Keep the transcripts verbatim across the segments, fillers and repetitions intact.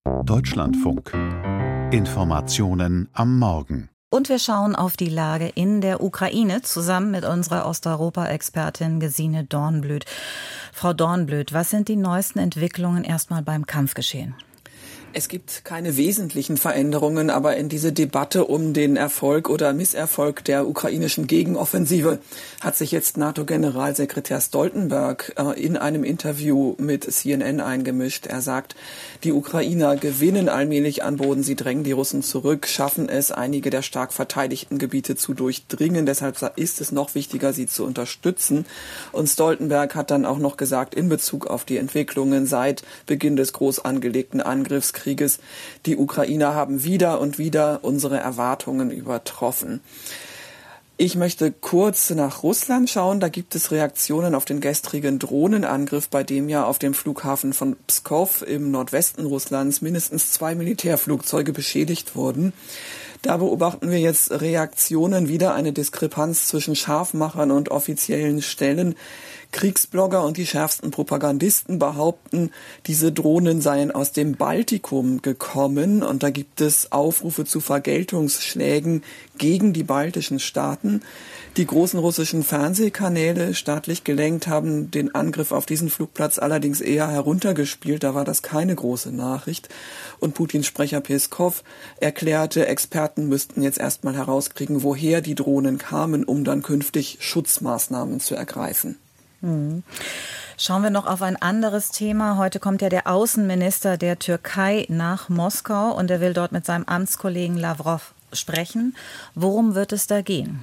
Deutschlandfunk. Informationen am Morgen. Und wir schauen auf die Lage in der Ukraine zusammen mit unserer Osteuropa-Expertin Gesine Dornblüt. Frau Dornblüt, was sind die neuesten Entwicklungen erstmal beim Kampfgeschehen? Es gibt keine wesentlichen Veränderungen, aber in diese Debatte um den Erfolg oder Misserfolg der ukrainischen Gegenoffensive hat sich jetzt NATO-Generalsekretär Stoltenberg äh, in einem Interview mit C N N eingemischt. Er sagt, die Ukrainer gewinnen allmählich an Boden, sie drängen die Russen zurück, schaffen es, einige der stark verteidigten Gebiete zu durchdringen. Deshalb ist es noch wichtiger, sie zu unterstützen. Und Stoltenberg hat dann auch noch gesagt, in Bezug auf die Entwicklungen seit Beginn des groß angelegten Angriffskrieges, die Ukrainer haben wieder und wieder unsere Erwartungen übertroffen. Ich möchte kurz nach Russland schauen. Da gibt es Reaktionen auf den gestrigen Drohnenangriff, bei dem ja auf dem Flughafen von Pskow im Nordwesten Russlands mindestens zwei Militärflugzeuge beschädigt wurden. Da beobachten wir jetzt Reaktionen, wieder eine Diskrepanz zwischen Scharfmachern und offiziellen Stellen. Kriegsblogger und die schärfsten Propagandisten behaupten, diese Drohnen seien aus dem Baltikum gekommen. Und da gibt es Aufrufe zu Vergeltungsschlägen gegen die baltischen Staaten. Die großen russischen Fernsehkanäle, staatlich gelenkt, haben den Angriff auf diesen Flugplatz allerdings eher heruntergespielt. Da war das keine große Nachricht. Und Putins Sprecher Peskow erklärte, Experten müssten jetzt erstmal herauskriegen, woher die Drohnen kamen, um dann künftig Schutzmaßnahmen zu ergreifen. Hm. Schauen wir noch auf ein anderes Thema. Heute kommt ja der Außenminister der Türkei nach Moskau und er will dort mit seinem Amtskollegen Lavrov sprechen. Worum wird es da gehen?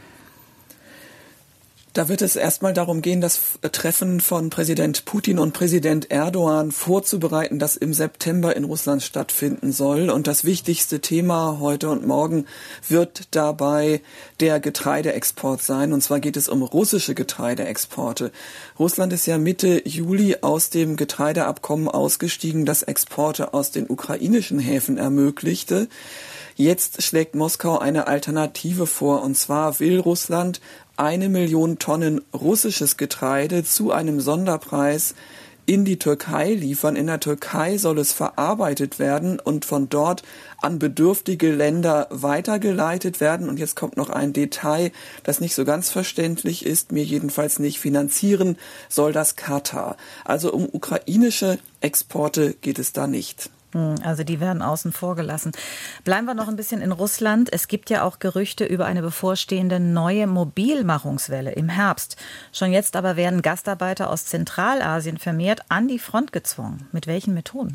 Da wird es erstmal darum gehen, das Treffen von Präsident Putin und Präsident Erdogan vorzubereiten, das im September in Russland stattfinden soll. Und das wichtigste Thema heute und morgen wird dabei der Getreideexport sein. Und zwar geht es um russische Getreideexporte. Russland ist ja Mitte Juli aus dem Getreideabkommen ausgestiegen, das Exporte aus den ukrainischen Häfen ermöglichte. Jetzt schlägt Moskau eine Alternative vor, und zwar will Russland eine Million Tonnen russisches Getreide zu einem Sonderpreis in die Türkei liefern. In der Türkei soll es verarbeitet werden und von dort an bedürftige Länder weitergeleitet werden. Und jetzt kommt noch ein Detail, das nicht so ganz verständlich ist, mir jedenfalls nicht. Finanzieren soll das Katar. Also um ukrainische Exporte geht es da nicht. Also die werden außen vor gelassen. Bleiben wir noch ein bisschen in Russland. Es gibt ja auch Gerüchte über eine bevorstehende neue Mobilmachungswelle im Herbst. Schon jetzt aber werden Gastarbeiter aus Zentralasien vermehrt an die Front gezwungen. Mit welchen Methoden?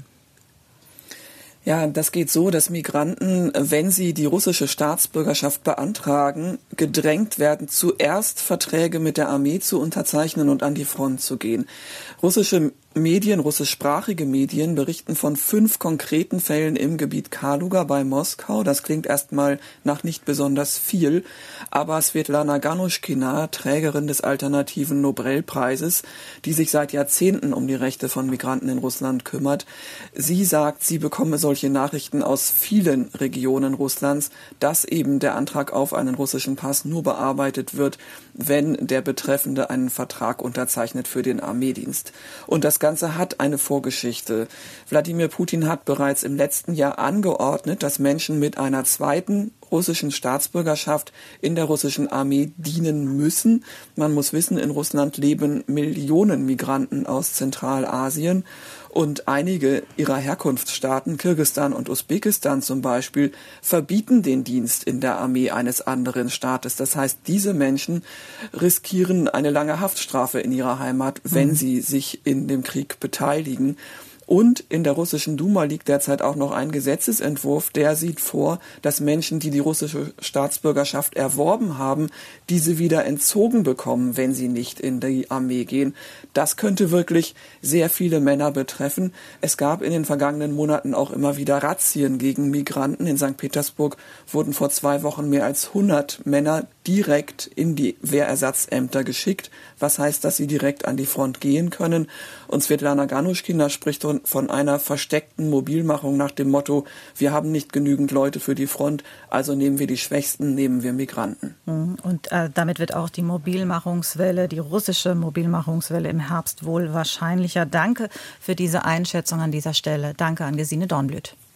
Ja, das geht so, dass Migranten, wenn sie die russische Staatsbürgerschaft beantragen, gedrängt werden, zuerst Verträge mit der Armee zu unterzeichnen und an die Front zu gehen. Russische Medien, russischsprachige Medien berichten von fünf konkreten Fällen im Gebiet Kaluga bei Moskau. Das klingt erstmal nach nicht besonders viel, aber Svetlana Ganushkina, Trägerin des alternativen Nobelpreises, die sich seit Jahrzehnten um die Rechte von Migranten in Russland kümmert, sie sagt, sie bekomme solche Nachrichten aus vielen Regionen Russlands, dass eben der Antrag auf einen russischen Pass nur bearbeitet wird, wenn der Betreffende einen Vertrag unterzeichnet für den Armeedienst. Und das Das Ganze hat eine Vorgeschichte. Wladimir Putin hat bereits im letzten Jahr angeordnet, dass Menschen mit einer zweiten russischen Staatsbürgerschaft in der russischen Armee dienen müssen. Man muss wissen, in Russland leben Millionen Migranten aus Zentralasien und einige ihrer Herkunftsstaaten, Kirgisistan und Usbekistan zum Beispiel, verbieten den Dienst in der Armee eines anderen Staates. Das heißt, diese Menschen riskieren eine lange Haftstrafe in ihrer Heimat, wenn mhm. sie sich in dem Krieg beteiligen. Und in der russischen Duma liegt derzeit auch noch ein Gesetzesentwurf, der sieht vor, dass Menschen, die die russische Staatsbürgerschaft erworben haben, diese wieder entzogen bekommen, wenn sie nicht in die Armee gehen. Das könnte wirklich sehr viele Männer betreffen. Es gab in den vergangenen Monaten auch immer wieder Razzien gegen Migranten. In Sankt Petersburg wurden vor zwei Wochen mehr als hundert Männer direkt in die Wehrersatzämter geschickt, was heißt, dass sie direkt an die Front gehen können. Und Svetlana Ganushkina spricht von einer versteckten Mobilmachung nach dem Motto, wir haben nicht genügend Leute für die Front, also nehmen wir die Schwächsten, nehmen wir Migranten. Und äh, damit wird auch die Mobilmachungswelle, die russische Mobilmachungswelle im Herbst wohl wahrscheinlicher. Danke für diese Einschätzung an dieser Stelle. Danke an Gesine Dornblüt.